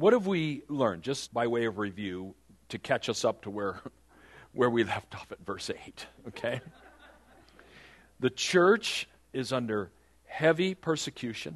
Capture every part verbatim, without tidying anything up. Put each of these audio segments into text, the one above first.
what have we learned, just by way of review, to catch us up to where, where we left off at verse eight, okay? The church is under heavy persecution.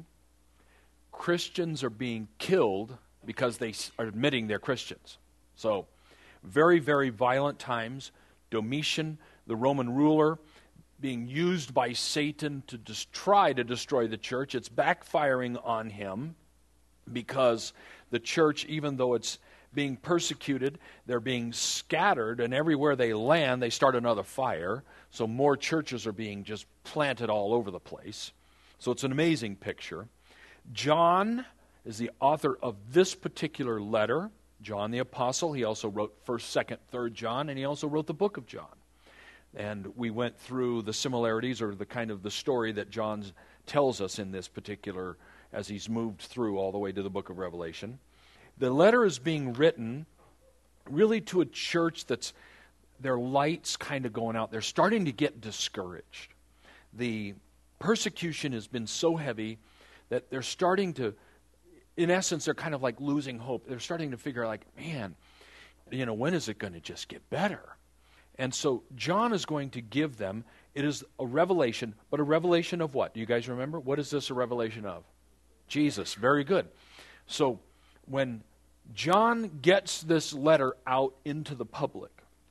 Christians are being killed because they are admitting they're Christians. So, very, very violent times. Domitian, the Roman ruler, being used by Satan to just try to destroy the church. It's backfiring on him because the church, even though it's being persecuted, they're being scattered, and everywhere they land, they start another fire. So more churches are being just planted all over the place. So it's an amazing picture. John is the author of this particular letter. John the Apostle. He also wrote first, second, third John, and he also wrote the book of John. And we went through the similarities, or the kind of the story that John tells us in this particular, as he's moved through all the way to the book of Revelation. The letter is being written really to a church that's, their light's kind of going out. They're starting to get discouraged. The persecution has been so heavy that they're starting to, in essence, they're kind of like losing hope. They're starting to figure like, man, you know, when is it going to just get better? And so John is going to give them, it is a revelation, but a revelation of what? Do you guys remember? What is this a revelation of? Jesus. Very good. So when John gets this letter out into the public,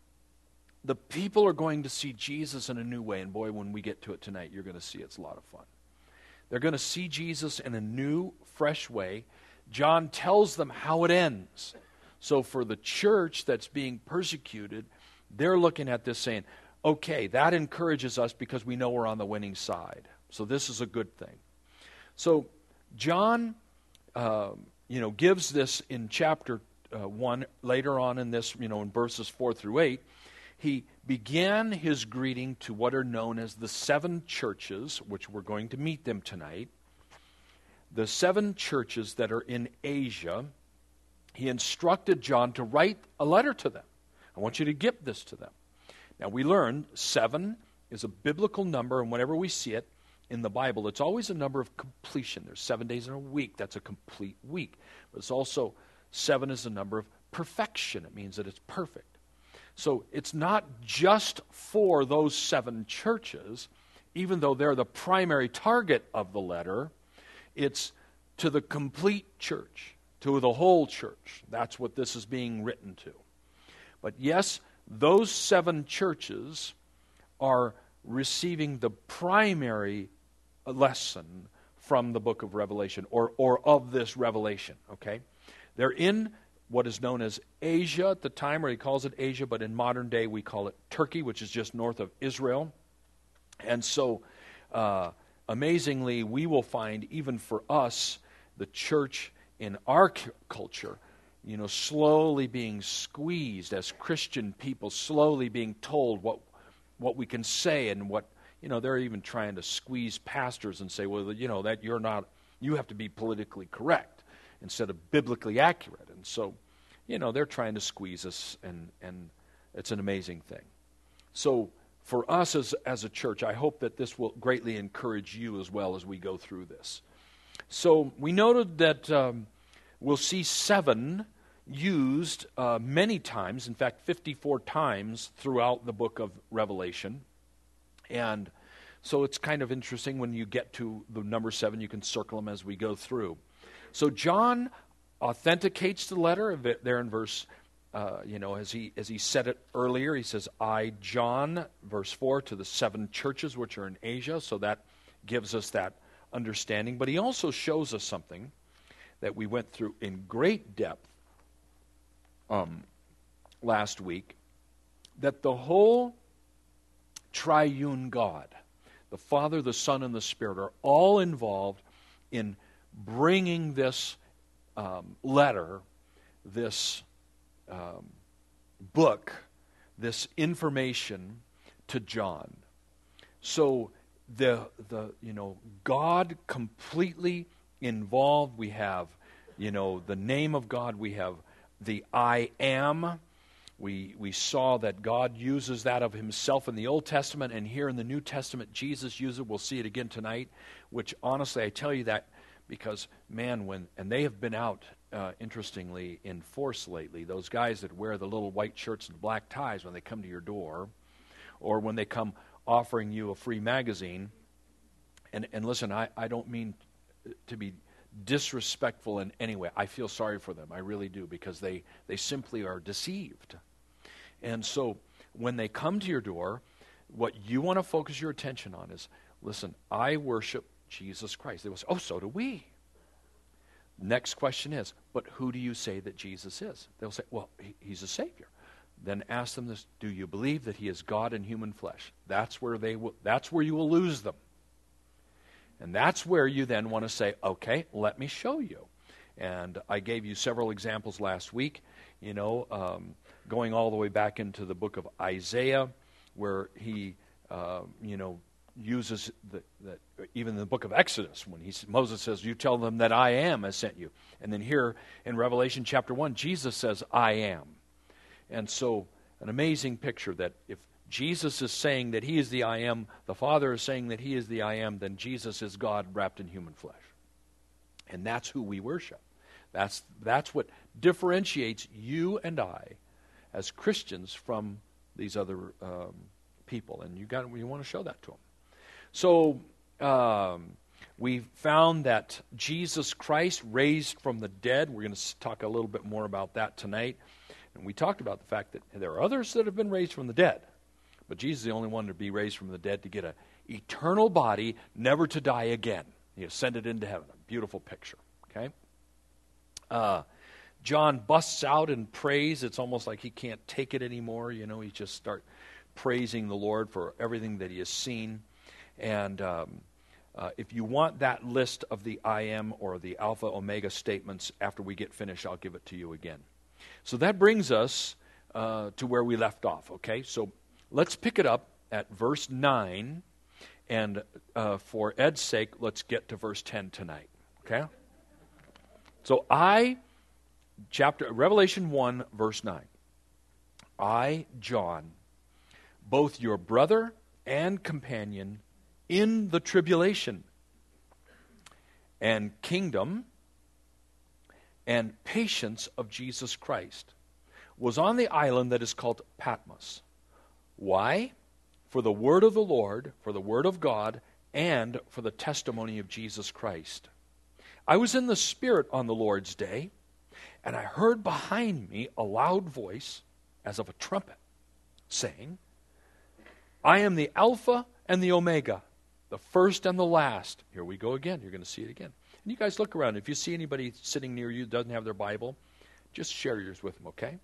the people are going to see Jesus in a new way. And boy, when we get to it tonight, you're going to see it's a lot of fun. They're going to see Jesus in a new, fresh way. John tells them how it ends. So for the church that's being persecuted, they're looking at this saying, okay, that encourages us because we know we're on the winning side. So this is a good thing. So John, uh, you know, gives this in chapter uh, one, later on in this, you know, in verses four through eight. He began his greeting to what are known as the seven churches, which we're going to meet them tonight. The seven churches that are in Asia, he instructed John to write a letter to them. I want you to give this to them. Now we learned seven is a biblical number, and whenever we see it in the Bible, it's always a number of completion. There's seven days in a week. That's a complete week. But it's also, seven is a number of perfection. It means that it's perfect. So it's not just for those seven churches, even though they're the primary target of the letter. It's to the complete church, to the whole church. That's what this is being written to. But yes, those seven churches are receiving the primary lesson from the book of Revelation, or, or of this revelation, okay? They're in what is known as Asia at the time, or he calls it Asia, but in modern day we call it Turkey, which is just north of Israel. And so, uh, amazingly, we will find, even for us, the church in our c- culture, you know, slowly being squeezed as Christian people, slowly being told what what we can say and what, you know, they're even trying to squeeze pastors and say, well, you know, that you're not, you have to be politically correct instead of biblically accurate. And so, you know, they're trying to squeeze us, and, and it's an amazing thing. So for us as, as a church, I hope that this will greatly encourage you as well as we go through this. So we noted that um, we'll see seven used uh, many times, in fact, fifty-four times throughout the book of Revelation. And so it's kind of interesting when you get to the number seven, you can circle them as we go through. So John authenticates the letter there in verse, uh, you know, as he as he said it earlier, he says, I, John, verse four, to the seven churches which are in Asia. So that gives us that understanding. But he also shows us something that we went through in great depth um, last week, that the whole triune God, the Father, the Son, and the Spirit, are all involved in bringing this um, letter, this um, book, this information to John. So the the you know God completely involved. We have you know the name of God. We have the I am. We we saw that God uses that of himself in the Old Testament, and here in the New Testament, Jesus uses it. We'll see it again tonight, which honestly, I tell you that because, man, when, and they have been out uh, interestingly, in force lately. Those guys that wear the little white shirts and black ties when they come to your door, or when they come offering you a free magazine. And, and listen, I, I don't mean to be disrespectful in any way. I feel sorry for them. I really do, because they, they simply are deceived. And so when they come to your door, what you want to focus your attention on is, listen, I worship Jesus Christ. They will say, oh, so do we. Next question is, but who do you say that Jesus is? They'll say, well, he, he's a Savior. Then ask them this, do you believe that he is God in human flesh? That's where they will, that's where you will lose them. And that's where you then want to say, okay, let me show you. And I gave you several examples last week, you know, um, going all the way back into the book of Isaiah, where he, uh, you know, uses the, the, even in the book of Exodus, when he, Moses says, you tell them that I am has sent you. And then here in Revelation chapter one, Jesus says, I am. And so an amazing picture that if Jesus is saying that he is the I am, the Father is saying that he is the I am, then Jesus is God wrapped in human flesh. And that's who we worship. That's, that's what differentiates you and I as Christians from these other um, people. And you got you want to show that to them. So um, we found that Jesus Christ raised from the dead. We're going to talk a little bit more about that tonight. And we talked about the fact that there are others that have been raised from the dead. But Jesus is the only one to be raised from the dead to get an eternal body, never to die again. He ascended into heaven. A beautiful picture. Okay? Uh, John busts out in praise. It's almost like he can't take it anymore. You know, he just starts praising the Lord for everything that he has seen. And um, uh, if you want that list of the I am or the Alpha Omega statements after we get finished, I'll give it to you again. So that brings us uh, to where we left off, okay? So let's pick it up at verse nine, and uh, for Ed's sake, let's get to verse ten tonight, okay? So I, chapter Revelation one, verse nine. I, John, both your brother and companion in the tribulation and kingdom and patience of Jesus Christ, was on the island that is called Patmos. Why? For the word of the Lord, for the word of God, and for the testimony of Jesus Christ. I was in the Spirit on the Lord's day, and I heard behind me a loud voice, as of a trumpet, saying, I am the Alpha and the Omega, the first and the last. Here we go again. You're going to see it again. And you guys look around. If you see anybody sitting near you that doesn't have their Bible, just share yours with them, okay?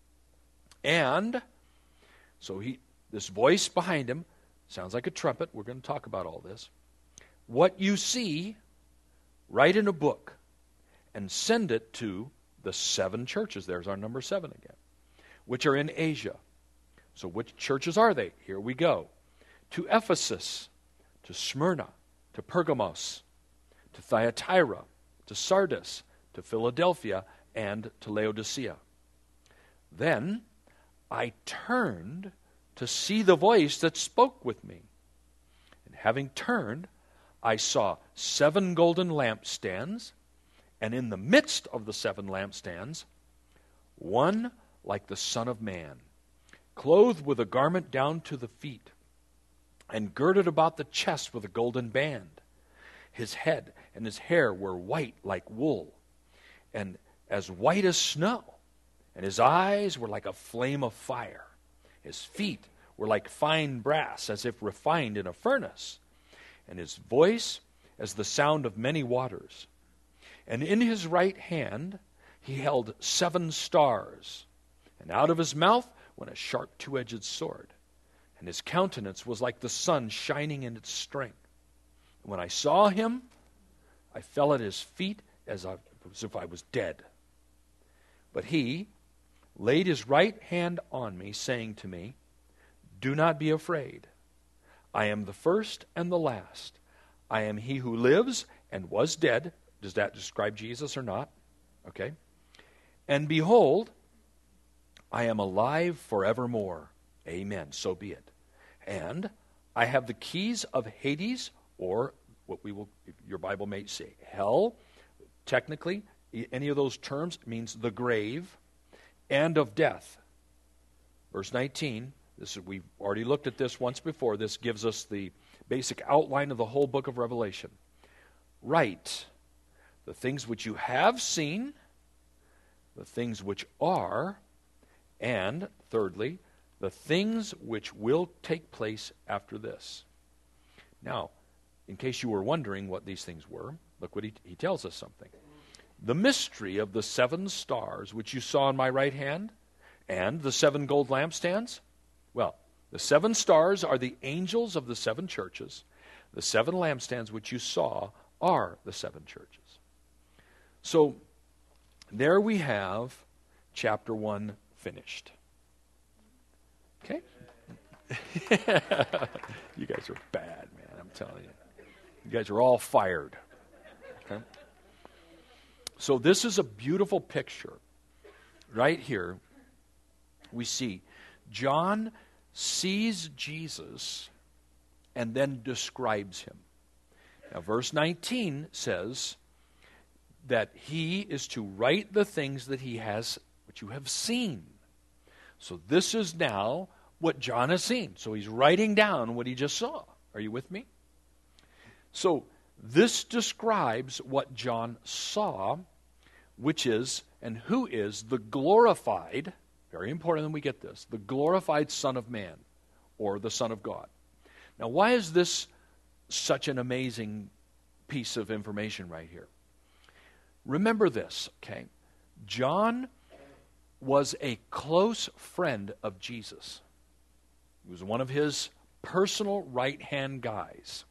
And so he, this voice behind him sounds like a trumpet. We're going to talk about all this. What you see, write in a book and send it to the seven churches. There's our number seven again, which are in Asia. So which churches are they? Here we go. To Ephesus, to Smyrna, to Pergamos, to Thyatira, to Sardis, to Philadelphia, and to Laodicea. Then I turned to see the voice that spoke with me. And having turned, I saw seven golden lampstands, and in the midst of the seven lampstands, one like the Son of Man, clothed with a garment down to the feet, and girded about the chest with a golden band. His head and his hair were white like wool, and as white as snow. And his eyes were like a flame of fire. His feet were like fine brass, as if refined in a furnace. And his voice as the sound of many waters. And in his right hand he held seven stars. And out of his mouth went a sharp two-edged sword. And his countenance was like the sun shining in its strength. And when I saw him, I fell at his feet as, I, as if I was dead. But he laid his right hand on me, saying to me, do not be afraid. I am the first and the last. I am he who lives and was dead. Does that describe Jesus or not? Okay. And behold, I am alive forevermore. Amen. So be it. And I have the keys of Hades, or what we will, your Bible may say, hell. Technically, any of those terms, it means the grave and of death. Verse nineteen, this is, we've already looked at this once before. This gives us the basic outline of the whole book of Revelation. Write the things which you have seen, the things which are, and thirdly, the things which will take place after this. Now, in case you were wondering what these things were, look what he, he tells us something. The mystery of the seven stars which you saw in my right hand, and the seven gold lampstands. Well, the seven stars are the angels of the seven churches. The seven lampstands which you saw are the seven churches. So, there we have chapter one finished. Okay? You guys are bad, man, I'm telling you. You guys are all fired. Okay? So this is a beautiful picture. Right here, we see John sees Jesus and then describes him. Now, verse nineteen says that he is to write the things that he has, which you have seen. So this is now what John has seen. So he's writing down what he just saw. Are you with me? So this describes what John saw, which is, and who is, the glorified, very important that we get this, the glorified Son of Man, or the Son of God. Now, why is this such an amazing piece of information right here? Remember this, okay? John was a close friend of Jesus. He was one of his personal right-hand guys.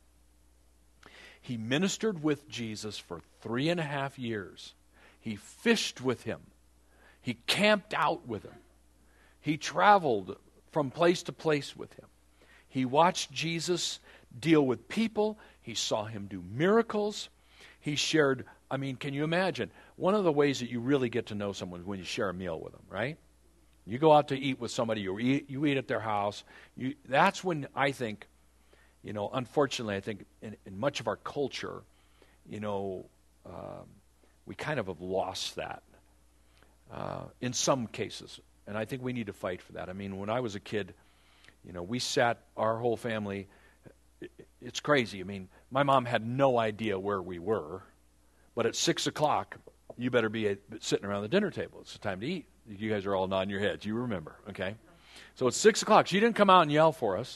He ministered with Jesus for three and a half years. He fished with him. He camped out with him. He traveled from place to place with him. He watched Jesus deal with people. He saw him do miracles. He shared, I mean, can you imagine? One of the ways that you really get to know someone is when you share a meal with them, right? You go out to eat with somebody, you eat, you eat at their house. You, that's when I think, you know, unfortunately, I think in, in much of our culture, you know, um, we kind of have lost that uh, in some cases. And I think we need to fight for that. I mean, when I was a kid, you know, we sat, our whole family, it, it's crazy. I mean, my mom had no idea where we were, but at six o'clock, you better be a, sitting around the dinner table. It's the time to eat. You guys are all nodding your heads. You remember, okay? So it's six o'clock. She didn't come out and yell for us.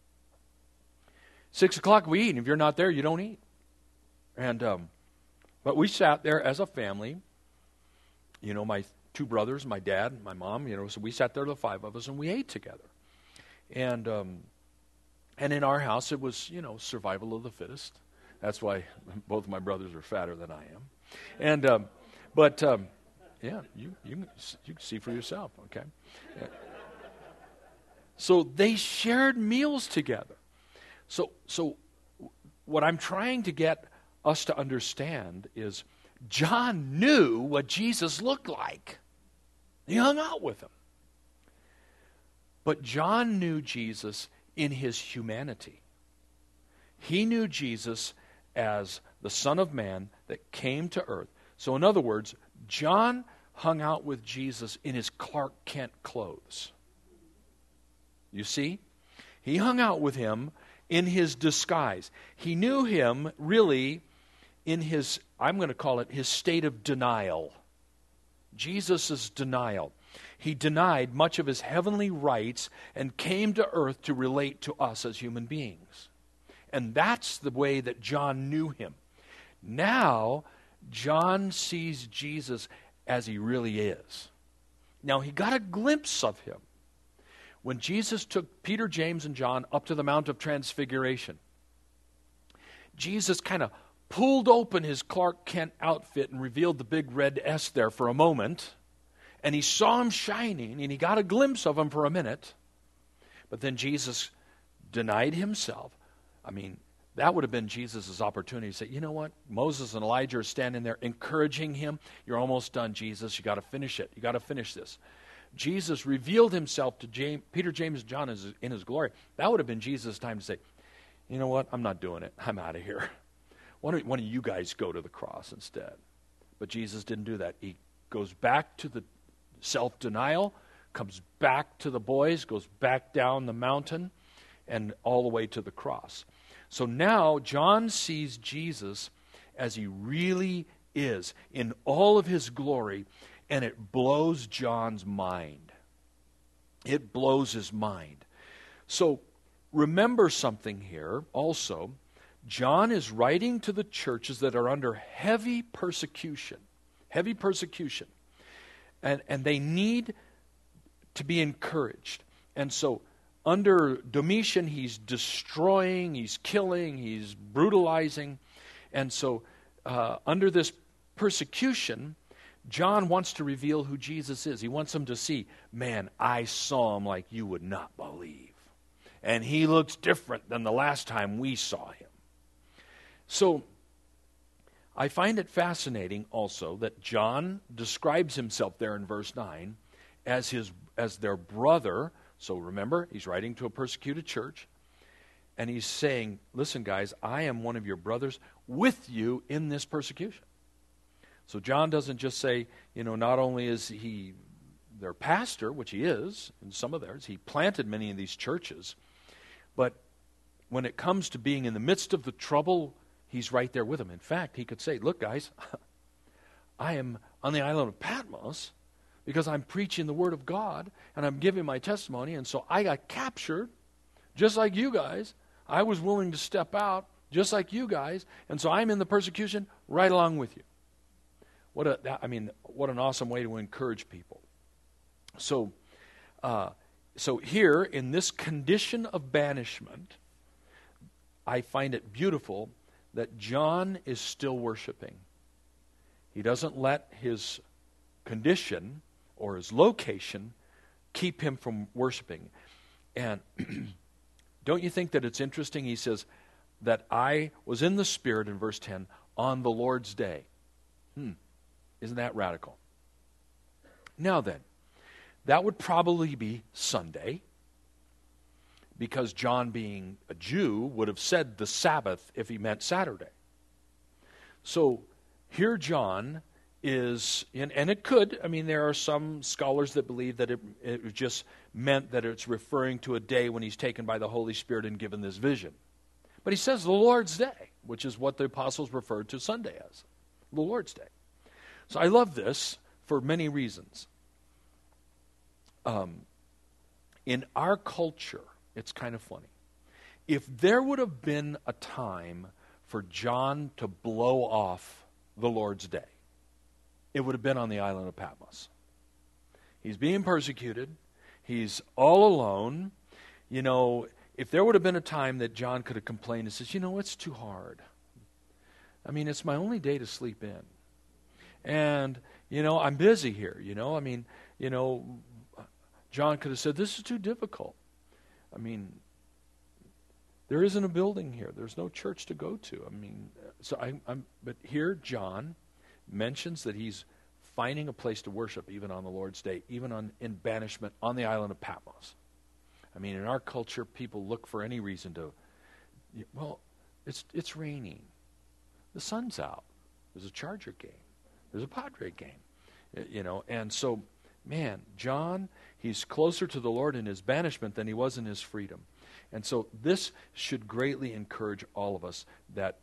Six o'clock we eat, and if you're not there, you don't eat. And um, but we sat there as a family. You know, my two brothers, my dad, my mom. You know, so we sat there, the five of us, and we ate together. And um, and in our house, it was, you know, survival of the fittest. That's why both of my brothers are fatter than I am. And um, but um, yeah, you you can, you can see for yourself, okay? Yeah. So they shared meals together. So so what I'm trying to get us to understand is John knew what Jesus looked like. He hung out with him. But John knew Jesus in his humanity. He knew Jesus as the Son of Man that came to earth. So in other words, John hung out with Jesus in his Clark Kent clothes. You see? He hung out with him in his disguise. He knew him really in his, I'm going to call it his state of denial. Jesus' denial. He denied much of his heavenly rights and came to earth to relate to us as human beings. And that's the way that John knew him. Now, John sees Jesus as he really is. Now, he got a glimpse of him when Jesus took Peter, James, and John up to the Mount of Transfiguration. Jesus kind of pulled open his Clark Kent outfit and revealed the big red S there for a moment. And he saw him shining, and he got a glimpse of him for a minute. But then Jesus denied himself. I mean, that would have been Jesus' opportunity to say, you know what? Moses and Elijah are standing there encouraging him. You're almost done, Jesus. You got to finish it. You got to finish this. Jesus revealed himself to James, Peter, James, and John in his glory. That would have been Jesus' time to say, you know what? I'm not doing it. I'm out of here. Why don't one of you guys go to the cross instead? But Jesus didn't do that. He goes back to the self-denial, comes back to the boys, goes back down the mountain, and all the way to the cross. So now John sees Jesus as he really is, in all of his glory, and it blows John's mind. It blows his mind. So remember something here also. John is writing to the churches that are under heavy persecution. Heavy persecution. And, and they need to be encouraged. And so under Domitian, he's destroying, he's killing, he's brutalizing. And so uh, under this persecution, John wants to reveal who Jesus is. He wants them to see, man, I saw him like you would not believe. And he looks different than the last time we saw him. So I find it fascinating also that John describes himself there in verse nine as his as their brother. So remember, he's writing to a persecuted church, and he's saying, listen guys, I am one of your brothers with you in this persecution. So John doesn't just say, you know, not only is he their pastor, which he is in some of theirs, he planted many of these churches, but when it comes to being in the midst of the trouble, he's right there with them. In fact, he could say, look guys, I am on the island of Patmos because I'm preaching the word of God and I'm giving my testimony, and so I got captured just like you guys. I was willing to step out just like you guys, and so I'm in the persecution right along with you. What a, that, I mean, what an awesome way to encourage people. So, uh, so here in this condition of banishment, I find it beautiful that John is still worshiping. He doesn't let his condition or his location keep him from worshiping. And don't you think that it's interesting? He says that I was in the Spirit in verse ten on the Lord's day. Hmm. Isn't that radical? Now then, that would probably be Sunday, because John, being a Jew, would have said the Sabbath if he meant Saturday. So here John is, in, and it could, I mean, there are some scholars that believe that it, it just meant that it's referring to a day when he's taken by the Holy Spirit and given this vision. But he says the Lord's Day, which is what the apostles referred to Sunday as, the Lord's Day. So I love this for many reasons. Um, in our culture, it's kind of funny. If there would have been a time for John to blow off the Lord's Day, it would have been on the island of Patmos. He's being persecuted. He's all alone. You know, if there would have been a time that John could have complained and says, you know, it's too hard. I mean, it's my only day to sleep in. And, you know, I'm busy here, you know. I mean, you know, John could have said, this is too difficult. I mean, there isn't a building here. There's no church to go to. I mean, so I, I'm, but here John mentions that he's finding a place to worship even on the Lord's Day, even on in banishment on the island of Patmos. I mean, in our culture, people look for any reason to, well, it's it's raining. The sun's out. There's a Charger game. There's a Padre game. You know, and so, man, John, he's closer to the Lord in his banishment than he was in his freedom. And so this should greatly encourage all of us that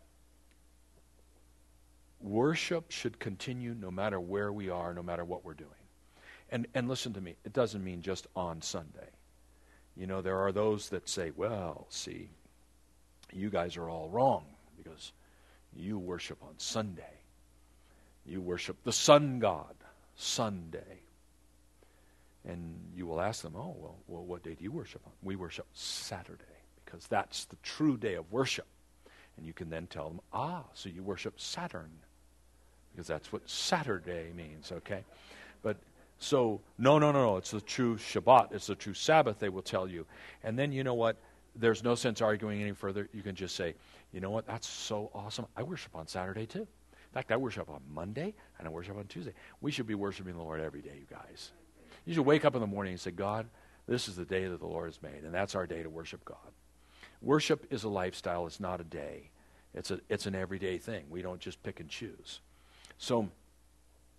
worship should continue no matter where we are, no matter what we're doing. And and listen to me, it doesn't mean just on Sunday. You know, there are those that say, well, see, you guys are all wrong because you worship on Sunday. You worship the sun god, Sunday. And you will ask them, oh, well, well, what day do you worship on? We worship Saturday because that's the true day of worship. And you can then tell them, ah, so you worship Saturn because that's what Saturday means, okay? But so, no, no, no, no, it's the true Shabbat. It's the true Sabbath, they will tell you. And then you know what? There's no sense arguing any further. You can just say, you know what? That's so awesome. I worship on Saturday too. In fact, I worship on Monday and I worship on Tuesday. We should be worshiping the Lord every day, you guys. You should wake up in the morning and say, God, this is the day that the Lord has made, and that's our day to worship God. Worship is a lifestyle. It's not a day. It's a it's an everyday thing. We don't just pick and choose. So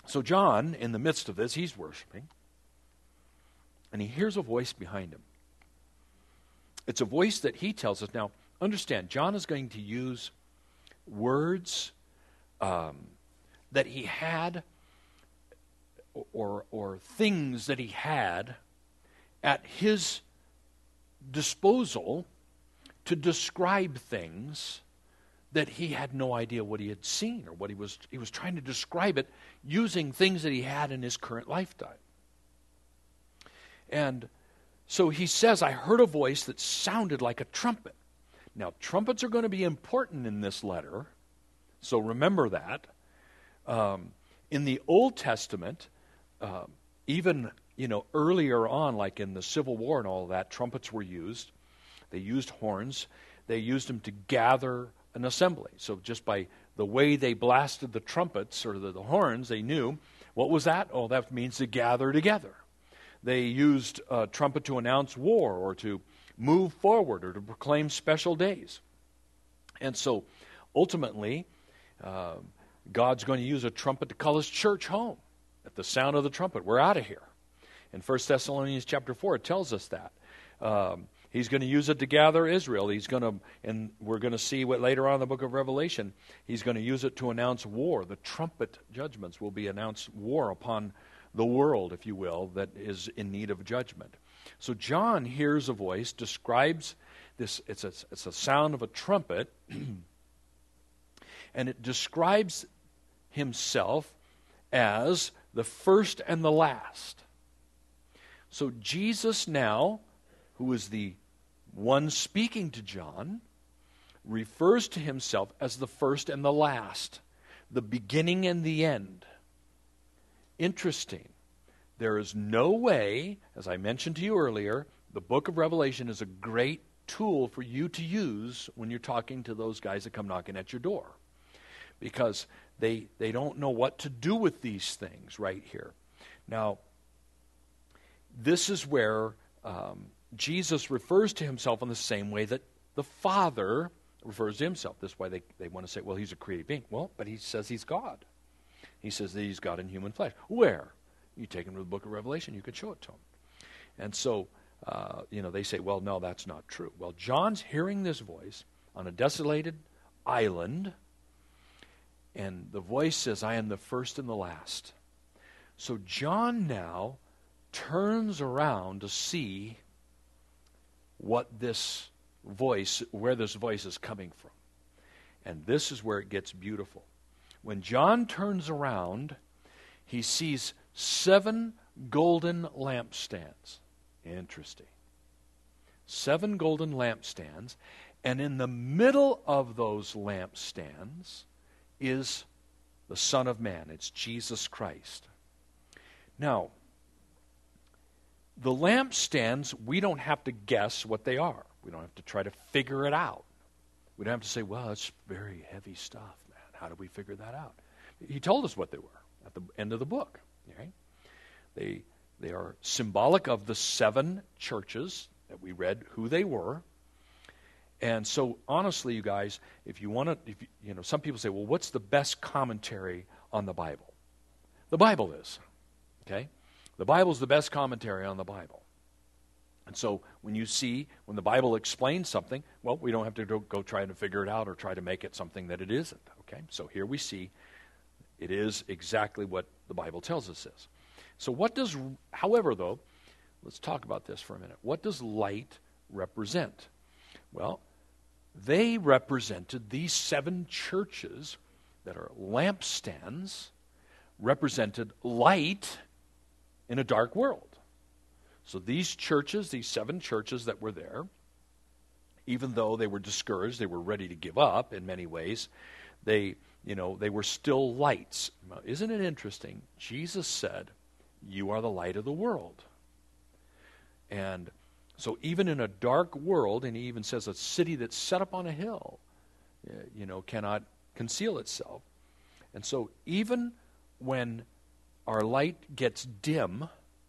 So John, in the midst of this, he's worshiping, and he hears a voice behind him. It's a voice that he tells us. Now, understand, John is going to use words um, that he had or, or things that he had at his disposal to describe things that he had no idea what he had seen or what he was he was trying to describe it using things that he had in his current lifetime. And so he says, I heard a voice that sounded like a trumpet. Now, trumpets are going to be important in this letter, so remember that. Um, in the Old Testament, uh, even you know earlier on, like in the Civil War and all that, trumpets were used. They used horns. They used them to gather an assembly. So just by the way they blasted the trumpets or the, the horns, they knew, what was that? Oh, that means to gather together. They used a trumpet to announce war or to move forward or to proclaim special days. And so ultimately, uh, God's going to use a trumpet to call his church home. At the sound of the trumpet, we're out of here. In First Thessalonians chapter four, it tells us that. Um, He's going to use it to gather Israel. He's going to, and we're going to see what later on in the book of Revelation, he's going to use it to announce war. The trumpet judgments will be announced war upon the world, if you will, that is in need of judgment. So John hears a voice, describes this, it's a, it's a sound of a trumpet, and it describes himself as the first and the last. So Jesus now, who is the one speaking to John, refers to himself as the first and the last, the beginning and the end. Interesting. There is no way, as I mentioned to you earlier, the book of Revelation is a great tool for you to use when you're talking to those guys that come knocking at your door. Because they, they don't know what to do with these things right here. Now, this is where um, Jesus refers to himself in the same way that the Father refers to himself. That's why they, they want to say, well, he's a created being. Well, but he says he's God. He says that he's God in human flesh. Where? You take him to the book of Revelation, you could show it to him. And so, uh, you know, they say, well, no, that's not true. Well, John's hearing this voice on a desolated island, and the voice says, I am the first and the last. So John now turns around to see what this voice, where this voice is coming from. And this is where it gets beautiful. When John turns around, he sees seven golden lampstands. Interesting. Seven golden lampstands, and in the middle of those lampstands is the Son of Man. It's Jesus Christ. Now, the lampstands, we don't have to guess what they are. We don't have to try to figure it out. We don't have to say, well, that's very heavy stuff, man. How do we figure that out? He told us what they were at the end of the book. Okay? They, they are symbolic of the seven churches that we read who they were. And so, honestly, you guys, if you want to, if you, you know, some people say, well, what's the best commentary on the Bible? The Bible is. Okay? The Bible is the best commentary on the Bible. And so when you see, when the Bible explains something, well, we don't have to go, go try to figure it out or try to make it something that it isn't. Okay? So here we see it is exactly what the Bible tells us is. So what does, however, though, let's talk about this for a minute. What does light represent? Well, they represented these seven churches that are lampstands, represented light in a dark world. So these churches, these seven churches that were there, even though they were discouraged, they were ready to give up in many ways, they, you know, they were still lights. Now, isn't it interesting? Jesus said, you are the light of the world. And so even in a dark world, and he even says a city that's set up on a hill, you know, cannot conceal itself. And so even when our light gets dim,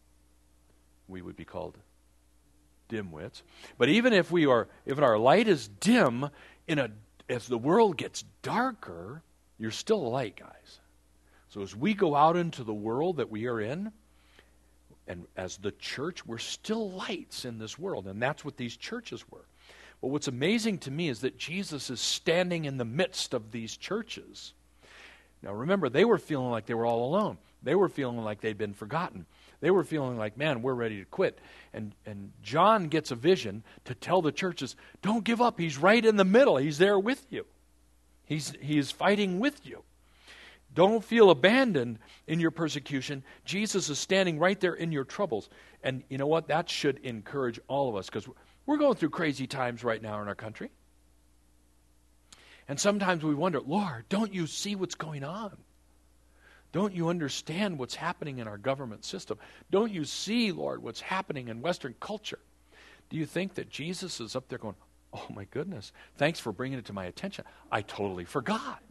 we would be called dimwits. But even if we are, if our light is dim, in a as the world gets darker, you're still a light, guys. So as we go out into the world that we are in, and as the church, we're still lights in this world, and that's what these churches were. But what's amazing to me is that Jesus is standing in the midst of these churches. Now remember, they were feeling like they were all alone. They were feeling like they'd been forgotten. They were feeling like, man, we're ready to quit. And, and John gets a vision to tell the churches, don't give up. He's right in the middle. He's there with you. He's, he is fighting with you. Don't feel abandoned in your persecution. Jesus is standing right there in your troubles. And you know what? That should encourage all of us, because we're going through crazy times right now in our country. And sometimes we wonder, Lord, don't you see what's going on? Don't you understand what's happening in our government system? Don't you see, Lord, what's happening in Western culture? Do you think that Jesus is up there going, oh my goodness, thanks for bringing it to my attention. I totally forgot.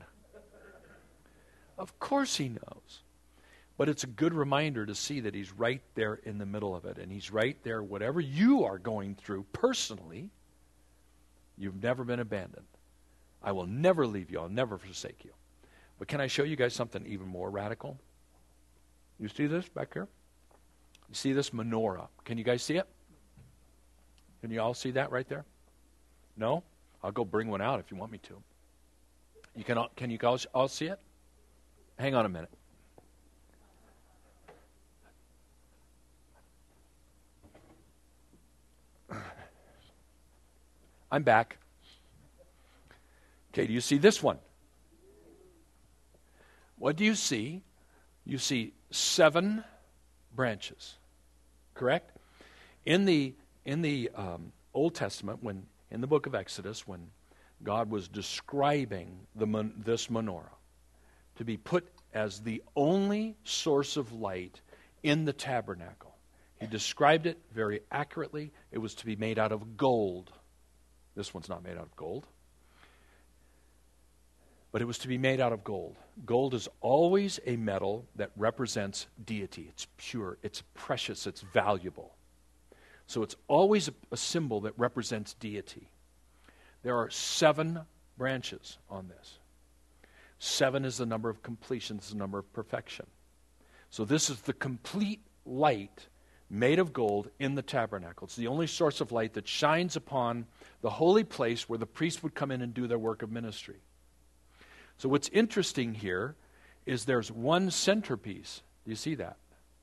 Of course he knows. But it's a good reminder to see that he's right there in the middle of it. And he's right there, whatever you are going through personally, you've never been abandoned. I will never leave you. I'll never forsake you. But can I show you guys something even more radical? You see this back here? You see this menorah? Can you guys see it? Can you all see that right there? No? I'll go bring one out if you want me to. You can all, can you guys all see it? Hang on a minute. I'm back. Okay, do you see this one? What do you see? You see seven branches, correct? In the in the um, Old Testament, when in the book of Exodus, when God was describing the mon- this menorah to be put as the only source of light in the tabernacle, he described it very accurately. It was to be made out of gold. This one's not made out of gold. But it was to be made out of gold. Gold is always a metal that represents deity. It's pure, it's precious, it's valuable. So it's always a, a symbol that represents deity. There are seven branches on this. Seven is the number of completion, it's the number of perfection. So this is the complete light made of gold in the tabernacle. It's the only source of light that shines upon the holy place where the priests would come in and do their work of ministry. So what's interesting here is there's one centerpiece. Do you see that?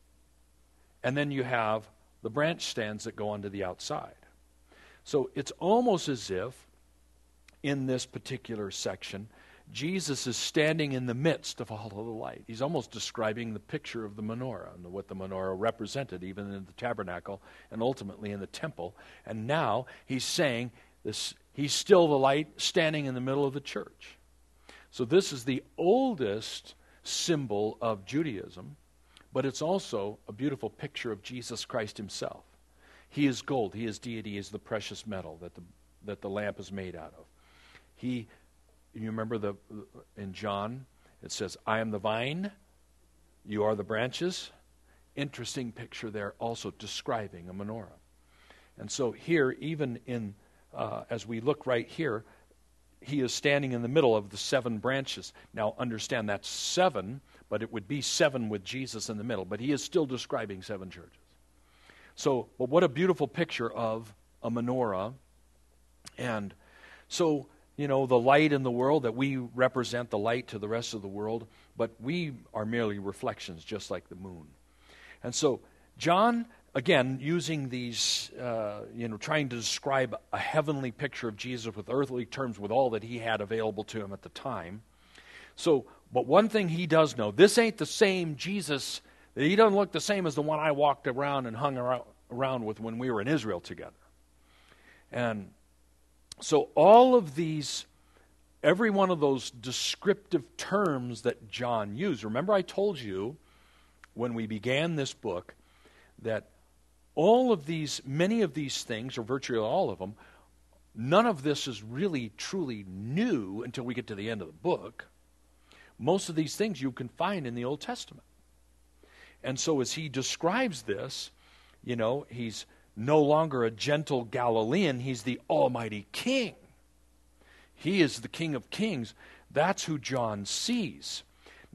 And then you have the branch stands that go onto the outside. So it's almost as if in this particular section, Jesus is standing in the midst of all of the light. He's almost describing the picture of the menorah and what the menorah represented, even in the tabernacle and ultimately in the temple. And now he's saying this, he's still the light standing in the middle of the church. So this is the oldest symbol of Judaism, but it's also a beautiful picture of Jesus Christ himself. He is gold. He is deity. He is the precious metal that the, that the lamp is made out of. He, you remember the in John, it says, I am the vine, you are the branches. Interesting picture there also describing a menorah. And so here, even in, uh, as we look right here, he is standing in the middle of the seven branches. Now, understand that's seven, but it would be seven with Jesus in the middle. But he is still describing seven churches. So, but what a beautiful picture of a menorah. And so, you know, the light in the world, that we represent the light to the rest of the world, but we are merely reflections, just like the moon. And so, John, again, using these, uh, you know, trying to describe a heavenly picture of Jesus with earthly terms, with all that he had available to him at the time. So, but one thing he does know, this ain't the same Jesus, he doesn't look the same as the one I walked around and hung around with when we were in Israel together. And so all of these, every one of those descriptive terms that John used, remember I told you when we began this book that all of these, many of these things, or virtually all of them, none of this is really truly new until we get to the end of the book. Most of these things you can find in the Old Testament. And so as he describes this, you know, he's no longer a gentle Galilean, he's the Almighty King. He is the King of Kings. That's who John sees.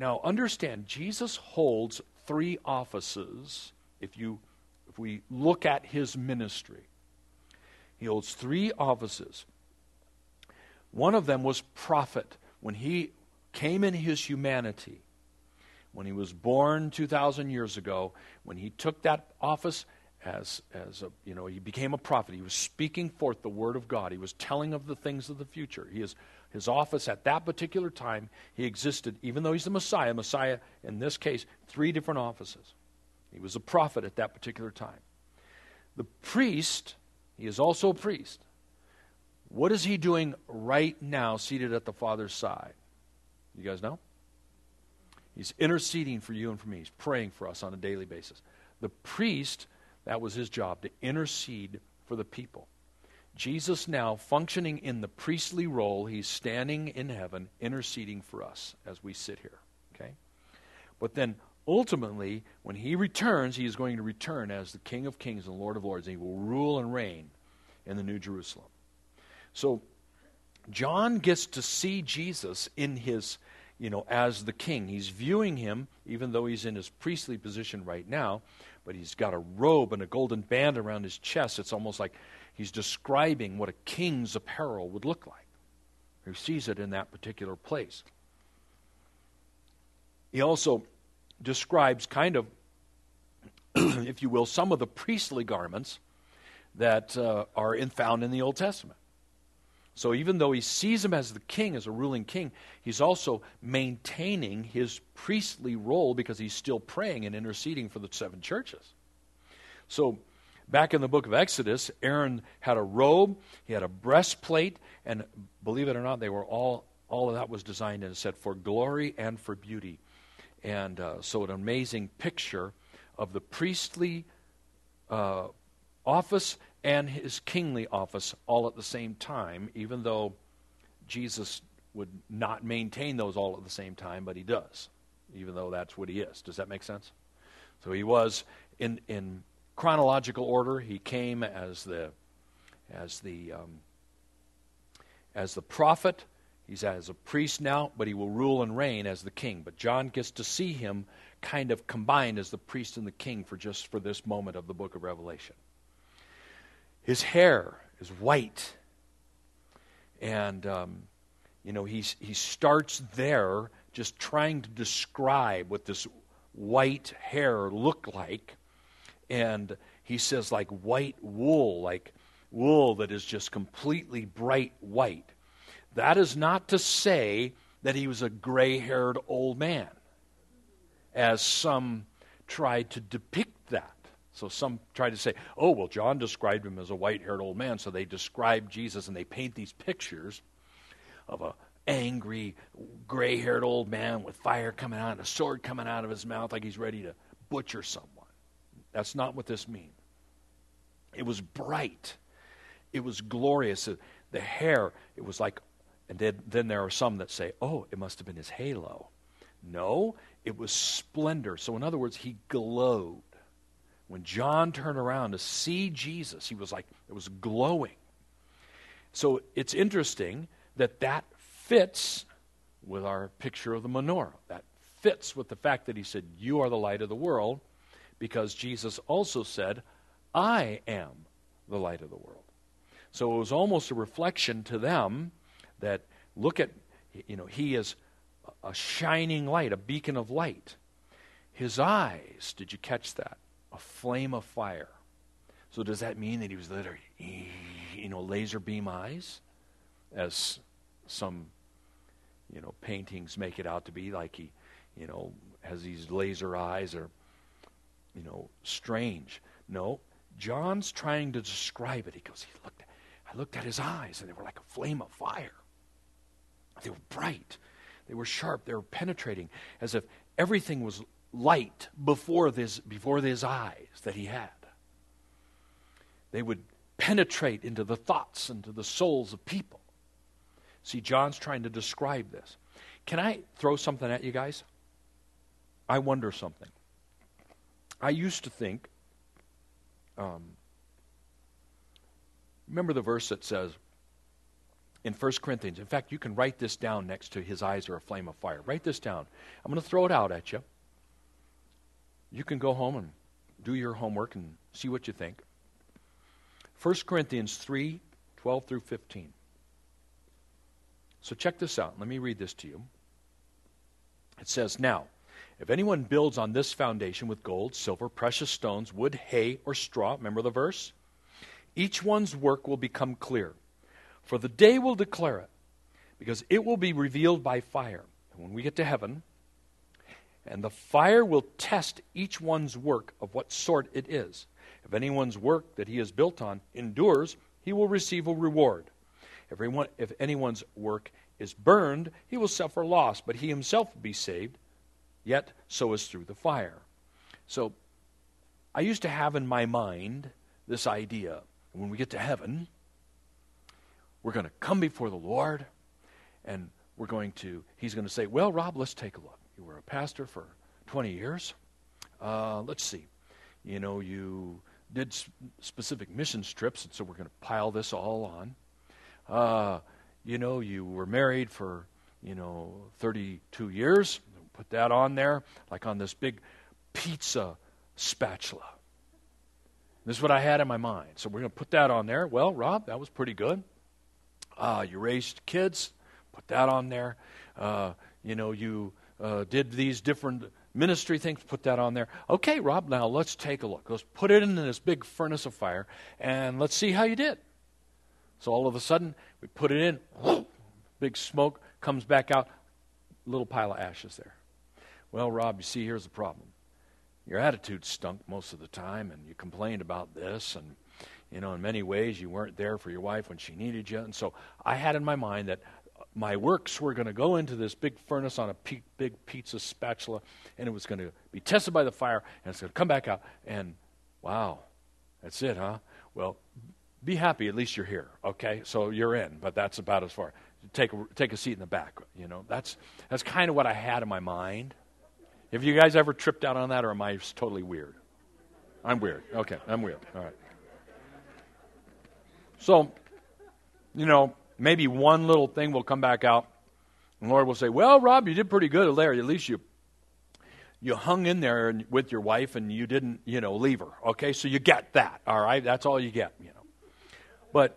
Now, understand, Jesus holds three offices. If you, if we look at his ministry, he holds three offices. One of them was prophet. When he came in his humanity, when he was born two thousand years ago, when he took that office as, as a, you know, he became a prophet. He was speaking forth the word of God. He was telling of the things of the future. He is, his office at that particular time, he existed, even though he's the Messiah. Messiah, in this case, three different offices. He was a prophet at that particular time. The priest, he is also a priest. What is he doing right now, seated at the Father's side? You guys know? He's interceding for you and for me. He's praying for us on a daily basis. The priest, that was his job, to intercede for the people. Jesus now, functioning in the priestly role, he's standing in heaven, interceding for us as we sit here. Okay? But then, ultimately, when he returns, he is going to return as the King of Kings and Lord of Lords, and he will rule and reign in the New Jerusalem. So, John gets to see Jesus in his, you know, as the king. He's viewing him, even though he's in his priestly position right now, but he's got a robe and a golden band around his chest. It's almost like he's describing what a king's apparel would look like. He sees it in that particular place. He also describes kind of, if you will, some of the priestly garments that uh, are in, found in the Old Testament. So even though he sees him as the king, as a ruling king, he's also maintaining his priestly role because he's still praying and interceding for the seven churches. So back in the book of Exodus, Aaron had a robe, he had a breastplate, and believe it or not, they were all, all of that was designed, and it said, for glory and for beauty. And uh, so an amazing picture of the priestly uh, office and his kingly office all at the same time, even though Jesus would not maintain those all at the same time, but he does, even though that's what he is. Does that make sense? So he was, in in chronological order, he came as the as the um, as the prophet. He's as a priest now, but he will rule and reign as the king. But John gets to see him kind of combined as the priest and the king for just for this moment of the book of Revelation. His hair is white. And, um, you know, he's, he starts there just trying to describe what this white hair looked like. And he says like white wool, like wool that is just completely bright white. That is not to say that he was a gray-haired old man, as some tried to depict that. So some try to say, oh, well, John described him as a white-haired old man, so they describe Jesus and they paint these pictures of a angry, gray-haired old man with fire coming out and a sword coming out of his mouth like he's ready to butcher someone. That's not what this means. It was bright. It was glorious. The hair, it was like, and then, then there are some that say, oh, it must have been his halo. No, it was splendor. So in other words, he glowed. When John turned around to see Jesus, he was like, it was glowing. So it's interesting that that fits with our picture of the menorah. That fits with the fact that he said, you are the light of the world, because Jesus also said, I am the light of the world. So it was almost a reflection to them that, look at, you know, he is a shining light, a beacon of light. His eyes, did you catch that? A flame of fire. So does that mean that he was literally, you know, laser beam eyes? As some, you know, paintings make it out to be, like he, you know, has these laser eyes, or, you know, strange. No, John's trying to describe it. He goes, he looked, I looked at his eyes, and they were like a flame of fire. They were bright. They were sharp. They were penetrating, as if everything was light before this, before his eyes that he had. They would penetrate into the thoughts, into the souls of people. See, John's trying to describe this. Can I throw something at you guys? I wonder something. I used to think, um, remember the verse that says, in First Corinthians. In fact, you can write this down next to his eyes are a flame of fire. Write this down. I'm going to throw it out at you. You can go home and do your homework and see what you think. First Corinthians three, twelve through fifteen. So check this out. Let me read this to you. It says, "Now, if anyone builds on this foundation with gold, silver, precious stones, wood, hay, or straw," remember the verse? "Each one's work will become clear, for the day will declare it, because it will be revealed by fire." And when we get to heaven, "and the fire will test each one's work of what sort it is. If anyone's work that he has built on endures, he will receive a reward. Everyone, if anyone's work is burned, he will suffer loss, but he himself will be saved, yet so is through the fire." So I used to have in my mind this idea, when we get to heaven, we're going to come before the Lord, and we're going to, he's going to say, "Well, Rob, let's take a look. You were a pastor for twenty years. Uh, let's see. You know, you did s- specific mission trips, and so we're going to pile this all on. Uh, you know, you were married for, you know, thirty-two years. Put that on there, like on this big pizza spatula." This is what I had in my mind. So we're going to put that on there. "Well, Rob, that was pretty good. Uh, you raised kids. Put that on there. Uh, you know, you uh, did these different ministry things. Put that on there. Okay, Rob, now let's take a look. Let's put it in this big furnace of fire, and let's see how you did." So all of a sudden, we put it in. Whoa, big smoke comes back out. Little pile of ashes there. "Well, Rob, you see, here's the problem. Your attitude stunk most of the time, and you complained about this, and, you know, in many ways you weren't there for your wife when she needed you. And so I had in my mind that my works were going to go into this big furnace on a pe- big pizza spatula, and it was going to be tested by the fire, and it's going to come back out. And, wow, that's it, huh? Well, be happy, at least you're here, okay? So you're in, but that's about as far. Take a, take a seat in the back, you know. That's, that's kind of what I had in my mind. Have you guys ever tripped out on that, or am I just totally weird? I'm weird. Okay, I'm weird. All right. So, you know, maybe one little thing will come back out, and the Lord will say, "Well, Rob, you did pretty good there. At least you you hung in there and, with your wife, and you didn't, you know, leave her." Okay, so you get that, all right? That's all you get, you know. But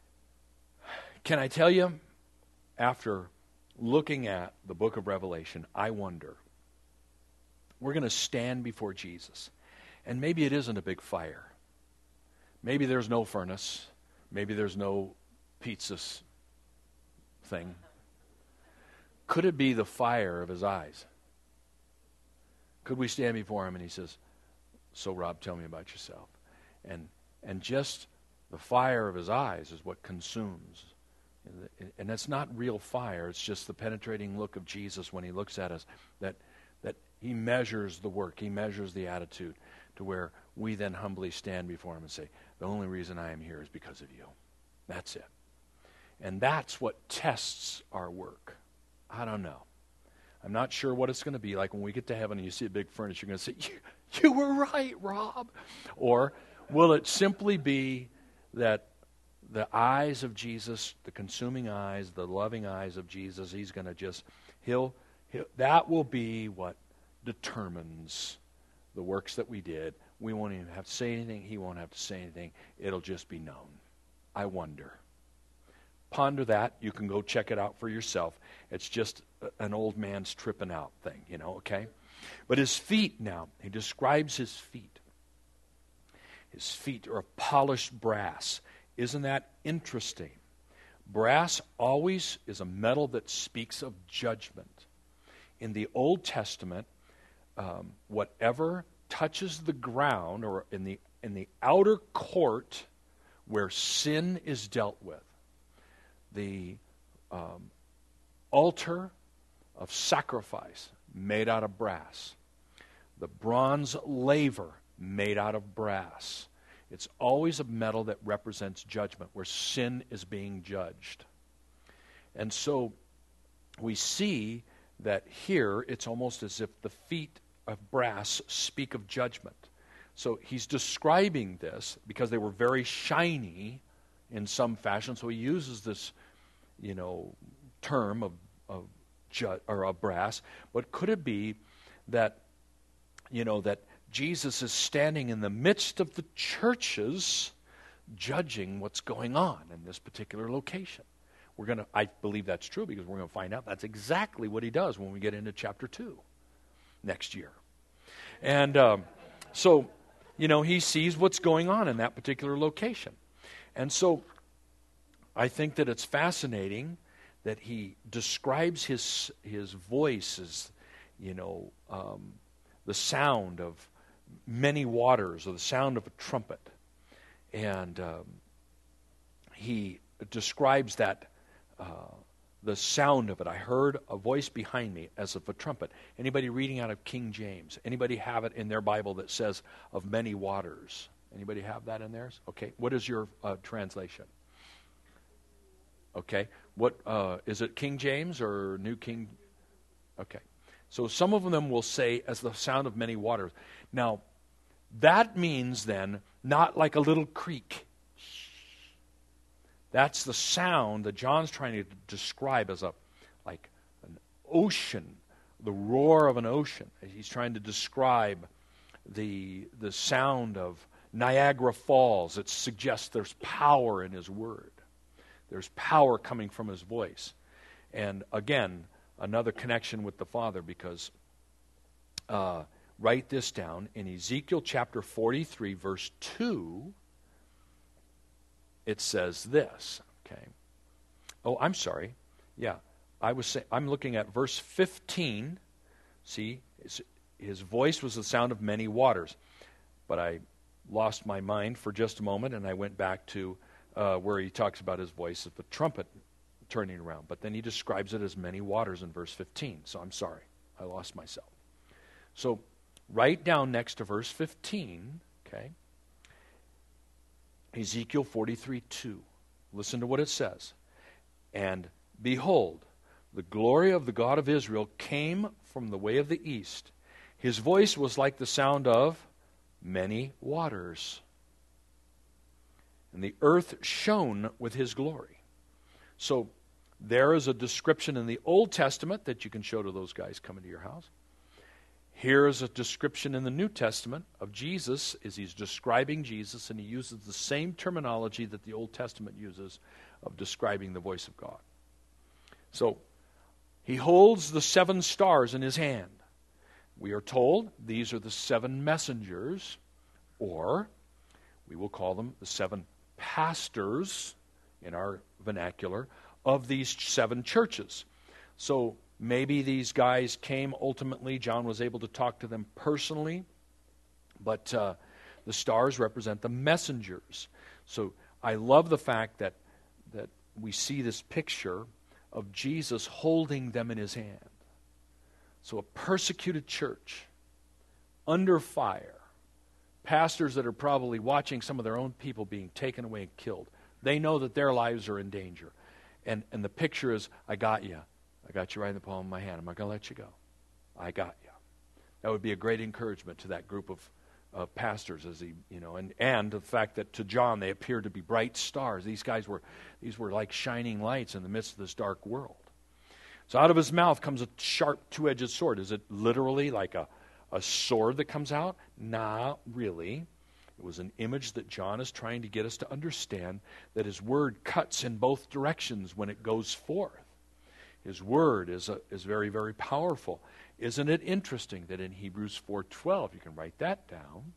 can I tell you, after looking at the book of Revelation, I wonder, we're going to stand before Jesus, and maybe it isn't a big fire. Maybe there's no furnace. Maybe there's no pizza thing. Could it be the fire of his eyes? Could we stand before him and he says, "So, Rob, tell me about yourself." And and just the fire of his eyes is what consumes. And that's not real fire. It's just the penetrating look of Jesus when he looks at us, that that he measures the work. He measures the attitude to where we then humbly stand before him and say, "The only reason I am here is because of you." That's it. And that's what tests our work. I don't know. I'm not sure what it's going to be like when we get to heaven and you see a big furnace. You're going to say, you, you were right, Rob. Or will it simply be that the eyes of Jesus, the consuming eyes, the loving eyes of Jesus, he's going to just, he'll, he'll, that will be what determines the works that we did. We won't even have to say anything. He won't have to say anything. It'll just be known. I wonder. Ponder that. You can go check it out for yourself. It's just an old man's tripping out thing, you know, okay? But his feet now, he describes his feet. His feet are of polished brass. Isn't that interesting? Brass always is a metal that speaks of judgment. In the Old Testament, um, whatever touches the ground or in the in the outer court where sin is dealt with, the um, altar of sacrifice made out of brass, the bronze laver made out of brass. It's always a metal that represents judgment, where sin is being judged. And so we see that here it's almost as if the feet of brass speak of judgment. So he's describing this because they were very shiny in some fashion, so he uses this you know, term of, of ju- or of brass, but could it be that, you know, that Jesus is standing in the midst of the churches judging what's going on in this particular location? We're going to, I believe that's true because we're going to find out that's exactly what he does when we get into chapter two next year. And um, so, you know, he sees what's going on in that particular location. And so I think that it's fascinating that he describes his his voice as, you know, um, the sound of many waters or the sound of a trumpet. And um, he describes that, uh, the sound of it. I heard a voice behind me as of a trumpet. Anybody reading out of King James? Anybody have it in their Bible that says of many waters? Anybody have that in theirs? Okay. What is your uh, translation? Okay. What uh, is it, King James or New King? Okay. So some of them will say as the sound of many waters. Now, that means then not like a little creek. That's the sound that John's trying to describe as a like an ocean, the roar of an ocean. He's trying to describe the the sound of Niagara Falls. It suggests there's power in his word. There's power coming from his voice. And again, another connection with the Father, because uh, write this down. In Ezekiel chapter forty-three, verse two, it says this, okay. Oh, I'm sorry. Yeah, I was say, I'm looking at verse fifteen. See, his, his voice was the sound of many waters. But I lost my mind for just a moment, and I went back to uh, where he talks about his voice as the trumpet turning around. But then he describes it as many waters in verse fifteen. So I'm sorry. I lost myself. So write down next to verse fifteen, okay, Ezekiel forty-three two. Listen to what it says. And behold, the glory of the God of Israel came from the way of the east. His voice was like the sound of many waters. And the earth shone with his glory. So there is a description in the Old Testament that you can show to those guys coming to your house. Here is a description in the New Testament of Jesus as he's describing Jesus, and he uses the same terminology that the Old Testament uses of describing the voice of God. So, he holds the seven stars in his hand. We are told these are the seven messengers, or we will call them the seven pastors in our vernacular of these seven churches. So, maybe these guys came ultimately. John was able to talk to them personally. But uh, the stars represent the messengers. So I love the fact that, that we see this picture of Jesus holding them in his hand. So a persecuted church, under fire, pastors that are probably watching some of their own people being taken away and killed. They know that their lives are in danger. And, and the picture is, I got you. I got you right in the palm of my hand. I'm not going to let you go. I got you. That would be a great encouragement to that group of uh, pastors, as he, you know, and and the fact that to John they appeared to be bright stars. These guys were, these were like shining lights in the midst of this dark world. So out of his mouth comes a sharp two-edged sword. Is it literally like a a sword that comes out? Not really. It was an image that John is trying to get us to understand that his word cuts in both directions when it goes forth. His word is a, is very, very powerful. Isn't it interesting that in Hebrews four twelve, you can write that down,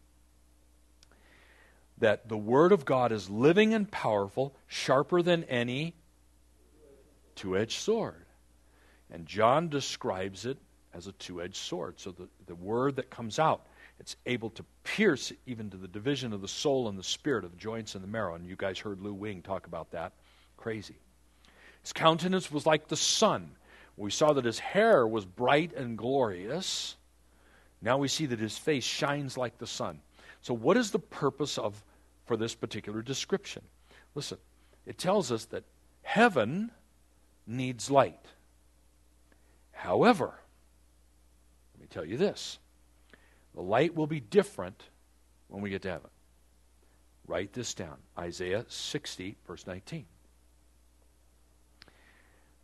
that the word of God is living and powerful, sharper than any two-edged sword. And John describes it as a two-edged sword. So the, the word that comes out, it's able to pierce even to the division of the soul and the spirit, of the joints and the marrow. And you guys heard Lou Wing talk about that. Crazy. His countenance was like the sun. We saw that his hair was bright and glorious. Now we see that his face shines like the sun. So what is the purpose of for this particular description? Listen, it tells us that heaven needs light. However, let me tell you this. The light will be different when we get to heaven. Write this down. Isaiah sixty, verse nineteen.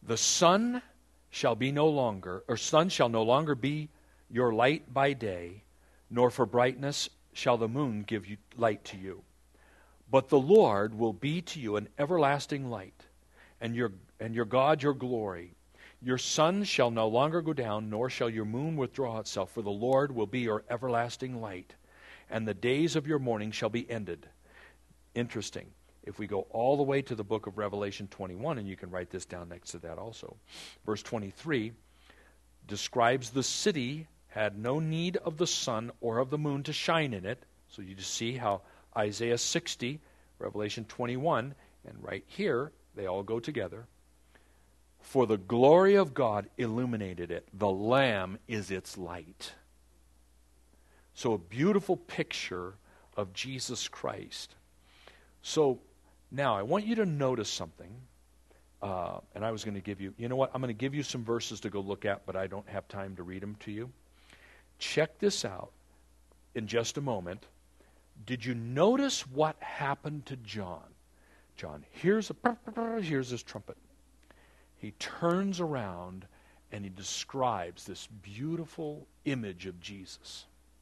The sun shall be no longer, or sun shall no longer be your light by day, nor for brightness shall the moon give you light to you. But the Lord will be to you an everlasting light, and your and your God your glory. Your sun shall no longer go down, nor shall your moon withdraw itself, for the Lord will be your everlasting light, and the days of your mourning shall be ended. Interesting. If we go all the way to the book of Revelation twenty-one, and you can write this down next to that also, verse twenty-three describes the city had no need of the sun or of the moon to shine in it. So you just see how Isaiah sixty, Revelation twenty-one, and right here, they all go together. For the glory of God illuminated it. The Lamb is its light. So a beautiful picture of Jesus Christ. So now I want you to notice something. Uh, and I was going to give you, you know what? I'm going to give you some verses to go look at, but I don't have time to read them to you. Check this out in just a moment. Did you notice what happened to John? John hears, a, hears this trumpet. He turns around and he describes this beautiful image of Jesus.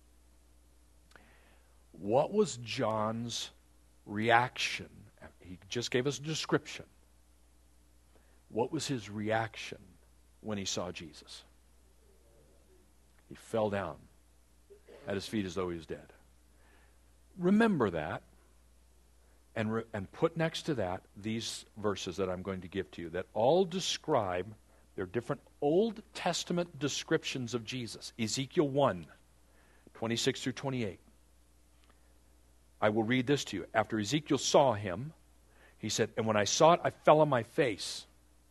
What was John's reaction? He just gave us a description. What was his reaction when he saw Jesus? He fell down at his feet as though he was dead. Remember that, and, re- and put next to that these verses that I'm going to give to you that all describe, they're different Old Testament descriptions of Jesus. Ezekiel one, twenty-six through twenty-eight. I will read this to you. After Ezekiel saw him, he said, and when I saw it, I fell on my face.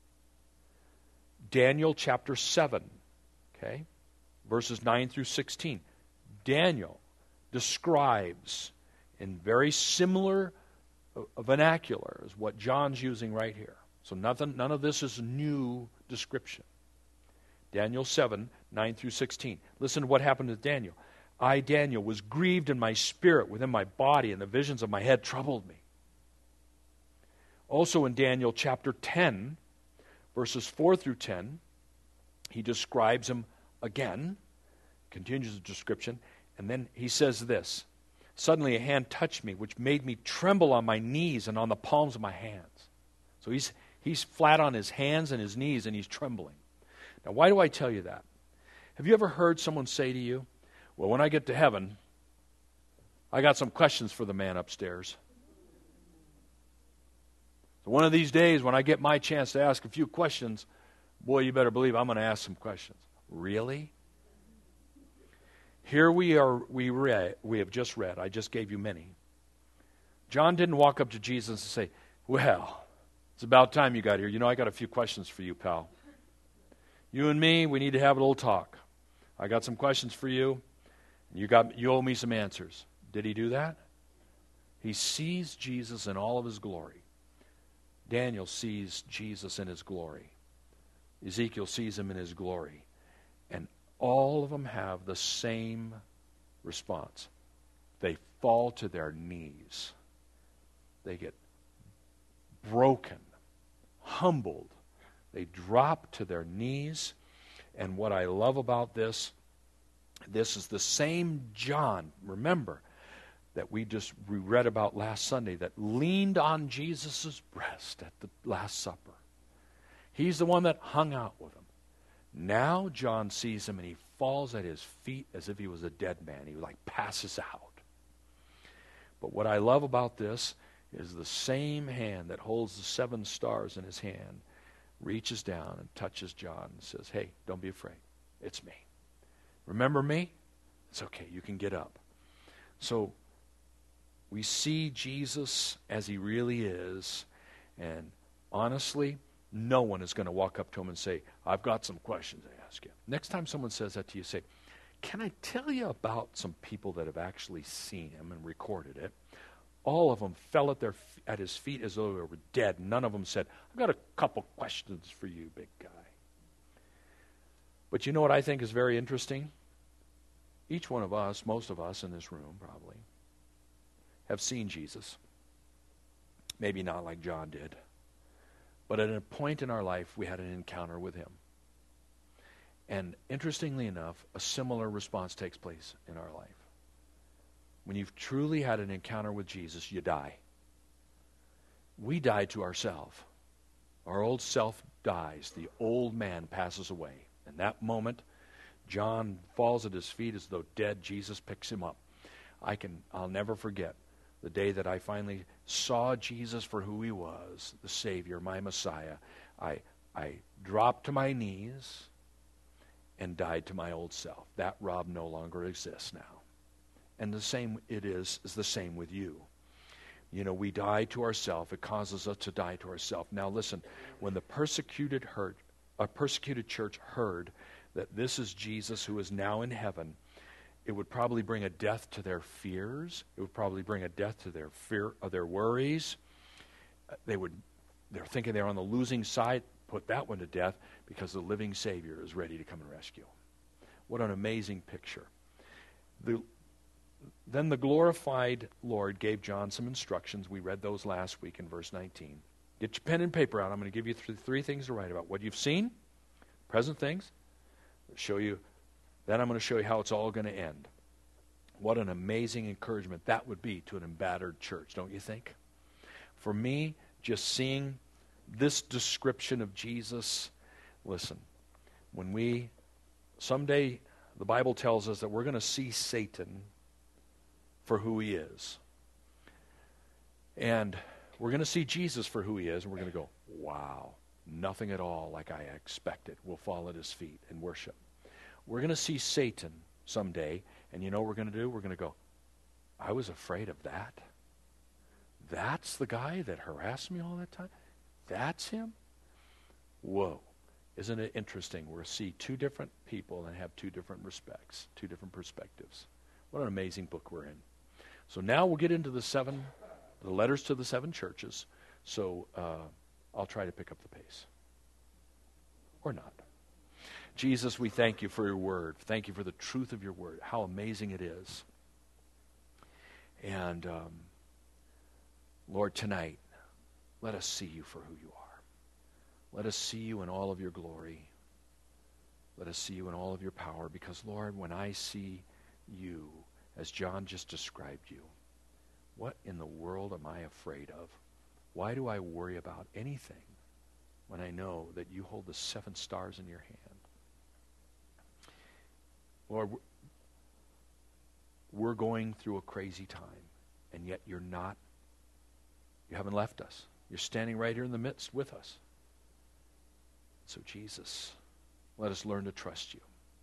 Daniel chapter seven, okay, verses nine through sixteen. Daniel describes in very similar vernacular as what John's using right here. So nothing, none of this is new description. Daniel seven, nine through sixteen. Listen to what happened to Daniel. I, Daniel, was grieved in my spirit within my body, and the visions of my head troubled me. Also in Daniel chapter ten, verses four through ten, he describes him again, continues the description, and then he says this, suddenly a hand touched me, which made me tremble on my knees and on the palms of my hands. So he's, he's flat on his hands and his knees, and he's trembling. Now, why do I tell you that? Have you ever heard someone say to you, well, when I get to heaven, I got some questions for the man upstairs. So one of these days, when I get my chance to ask a few questions, boy, you better believe I'm going to ask some questions. Really? Here we are, we read, we have just read, I just gave you many. John didn't walk up to Jesus and say, well, it's about time you got here. You know, I got a few questions for you, pal. You and me, we need to have a little talk. I got some questions for you. You got, you owe me some answers. Did he do that? He sees Jesus in all of his glory. Daniel sees Jesus in his glory. Ezekiel sees him in his glory. And all of them have the same response. They fall to their knees. They get broken, humbled. They drop to their knees. And what I love about this, this is the same John, remember, that we just we read about last Sunday, that leaned on Jesus' breast at the Last Supper. He's the one that hung out with him. Now John sees him and he falls at his feet as if he was a dead man. He like passes out. But what I love about this is the same hand that holds the seven stars in his hand reaches down and touches John and says, hey, don't be afraid. It's me. Remember me? It's okay. You can get up. So we see Jesus as he really is, and honestly, no one is going to walk up to him and say, I've got some questions to ask you. Next time someone says that to you, say, can I tell you about some people that have actually seen him and recorded it? All of them fell at their at his feet as though they were dead. None of them said, I've got a couple questions for you, big guy. But you know what I think is very interesting? Each one of us, most of us in this room probably, have seen Jesus. Maybe not like John did. But at a point in our life, we had an encounter with him. And interestingly enough, a similar response takes place in our life. When you've truly had an encounter with Jesus, you die. We die to ourselves. Our old self dies. The old man passes away. In that moment, John falls at his feet as though dead. Jesus picks him up. I can, I'll never forget the day that I finally saw Jesus for who he was, the Savior, my Messiah. I, I dropped to my knees and died to my old self. That Rob no longer exists now. And the same it is, is the same with you. You know, we die to ourselves. It causes us to die to ourselves. Now listen, when the persecuted heard, a persecuted church heard that this is Jesus who is now in heaven, it would probably bring a death to their fears. It would probably bring a death to their fear of their worries. They would, they're thinking they're on the losing side. Put that one to death because the living Savior is ready to come and rescue. What an amazing picture. The, then the glorified Lord gave John some instructions. We read those last week in verse nineteen. Get your pen and paper out. I'm going to give you th- three things to write about. What you've seen, present things, show you. Then I'm going to show you how it's all going to end. What an amazing encouragement that would be to an embattled church, don't you think? For me, just seeing this description of Jesus, listen, when we, someday the Bible tells us that we're going to see Satan for who he is. And we're going to see Jesus for who he is, and we're going to go, wow, nothing at all like I expected. We'll fall at his feet and worship. We're going to see Satan someday, and you know what we're going to do? We're going to go, I was afraid of that. That's the guy that harassed me all that time? That's him? Whoa. Isn't it interesting? We'll see two different people and have two different respects, two different perspectives. What an amazing book we're in. So now we'll get into the seven, the letters to the seven churches. So uh, I'll try to pick up the pace. Or not. Jesus, we thank you for your word. Thank you for the truth of your word. How amazing it is. And um, Lord, tonight, let us see you for who you are. Let us see you in all of your glory. Let us see you in all of your power. Because, Lord, when I see you, as John just described you, what in the world am I afraid of? Why do I worry about anything when I know that you hold the seven stars in your hand? Lord, we're going through a crazy time, and yet you're not, you haven't left us. You're standing right here in the midst with us. So Jesus, let us learn to trust you.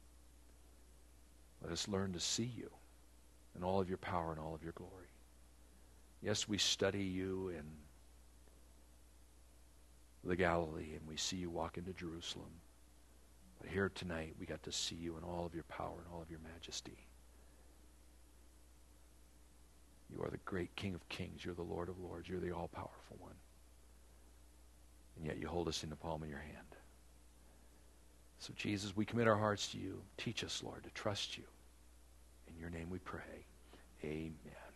Let us learn to see you in all of your power and all of your glory. Yes, we study you in the Galilee, and we see you walk into Jerusalem. But here tonight, we got to see you in all of your power and all of your majesty. You are the great King of kings. You're the Lord of lords. You're the all-powerful one. And yet you hold us in the palm of your hand. So Jesus, we commit our hearts to you. Teach us, Lord, to trust you. In your name we pray. Amen.